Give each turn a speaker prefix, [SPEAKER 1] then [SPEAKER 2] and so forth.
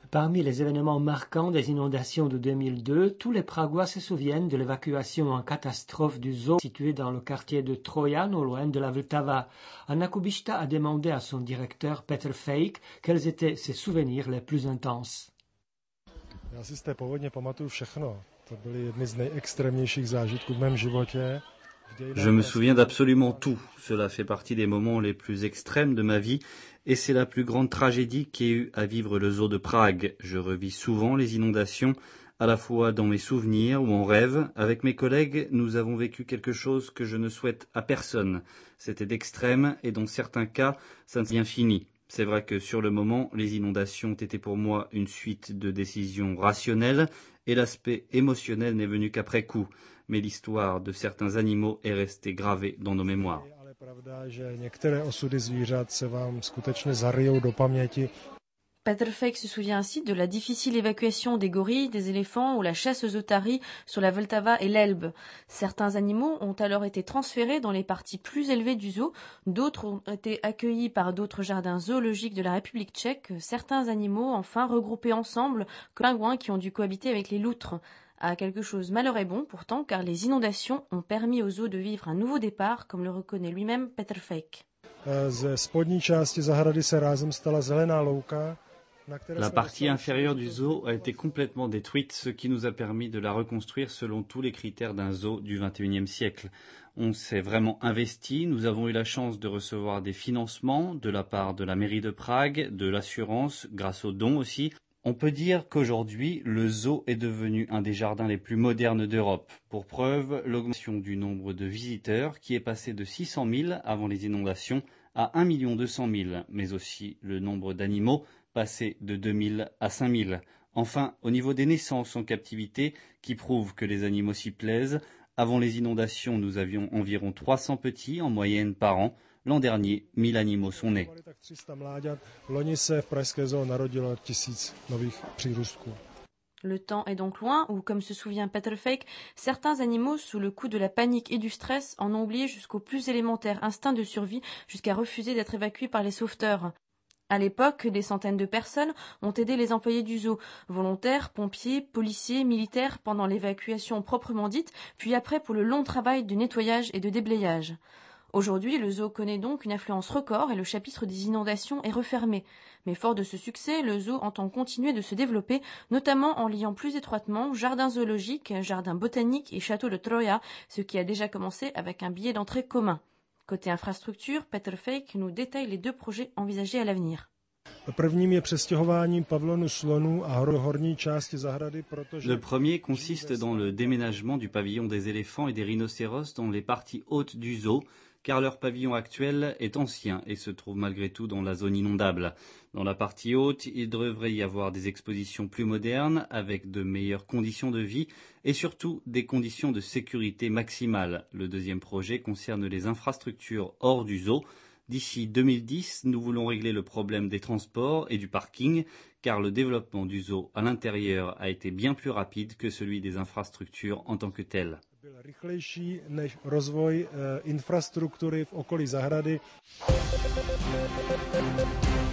[SPEAKER 1] Parmi les événements marquants des inondations de 2002, tous les Pragois se souviennent de l'évacuation en catastrophe du zoo situé dans le quartier de Trojan, au loin de la Vltava. Anna Kubišta a demandé à son directeur Petr Fejk quels étaient ses souvenirs les plus intenses.
[SPEAKER 2] Já si z té povodně pamatuju všechno. To byly jedny z nejextrémnějších zážitků v mém životě.
[SPEAKER 3] Je me souviens d'absolument tout. Cela fait partie des moments les plus extrêmes de ma vie et c'est la plus grande tragédie qu'ait eu à vivre le zoo de Prague. Je revis souvent les inondations, à la fois dans mes souvenirs ou en rêve. Avec mes collègues, nous avons vécu quelque chose que je ne souhaite à personne. C'était d'extrême et dans certains cas, ça ne s'est bien fini. C'est vrai que sur le moment, les inondations ont été pour moi une suite de décisions rationnelles et l'aspect émotionnel n'est venu qu'après coup. Mais l'histoire de certains animaux est restée gravée dans nos mémoires.
[SPEAKER 2] Ale pravda, že některé osudy zvířat se vám skutečně zaryjou do paměti.
[SPEAKER 4] Petr Fejk se souvient ainsi de la difficile évacuation des gorilles, des éléphants ou la chasse aux otaries sur la Vltava et l'Elbe. Certains animaux ont alors été transférés dans les parties plus élevées du zoo, d'autres ont été accueillis par d'autres jardins zoologiques de la République tchèque, certains animaux enfin regroupés ensemble, comme les pingouins qui ont dû cohabiter avec les loutres. À quelque chose malheur est bon pourtant, car les inondations ont permis au zoo de vivre un nouveau départ, comme le reconnaît lui-même Petr Fejk.
[SPEAKER 2] Ze spodní části zahrady se rázem stala zelená louka.
[SPEAKER 3] La partie inférieure du zoo a été complètement détruite, ce qui nous a permis de la reconstruire selon tous les critères d'un zoo du XXIe siècle. On s'est vraiment investi, nous avons eu la chance de recevoir des financements de la part de la mairie de Prague, de l'assurance, grâce aux dons aussi. On peut dire qu'aujourd'hui, le zoo est devenu un des jardins les plus modernes d'Europe. Pour preuve, l'augmentation du nombre de visiteurs qui est passé de 600 000 avant les inondations à 1 200 000, mais aussi le nombre d'animaux passé de 2 000 à 5 000. Enfin, au niveau des naissances en captivité, qui prouvent que les animaux s'y plaisent, avant les inondations, nous avions environ 300 petits en moyenne par an. L'an dernier, 1000 animaux sont nés.
[SPEAKER 4] Le temps est donc loin où, comme se souvient Petr Fejk, certains animaux, sous le coup de la panique et du stress, en ont oublié jusqu'au plus élémentaire instinct de survie, jusqu'à refuser d'être évacués par les sauveteurs. À l'époque, des centaines de personnes ont aidé les employés du zoo, volontaires, pompiers, policiers, militaires, pendant l'évacuation proprement dite, puis après pour le long travail de nettoyage et de déblayage. Aujourd'hui, le zoo connaît donc une affluence record et le chapitre des inondations est refermé. Mais fort de ce succès, le zoo entend continuer de se développer, notamment en liant plus étroitement jardins zoologiques, jardins botaniques et château de Troja, ce qui a déjà commencé avec un billet d'entrée commun. Côté infrastructure, Petr Fejk nous détaille les deux projets envisagés à l'avenir.
[SPEAKER 3] Le premier consiste dans le déménagement du pavillon des éléphants et des rhinocéros dans les parties hautes du zoo, car leur pavillon actuel est ancien et se trouve malgré tout dans la zone inondable. Dans la partie haute, il devrait y avoir des expositions plus modernes, avec de meilleures conditions de vie et surtout des conditions de sécurité maximales. Le deuxième projet concerne les infrastructures hors du zoo. D'ici 2010, nous voulons régler le problème des transports et du parking, car le développement du zoo à l'intérieur a été bien plus rapide que celui des infrastructures en tant que telles.
[SPEAKER 2] Byl rychlejší než rozvoj infrastruktury v okolí zahrady.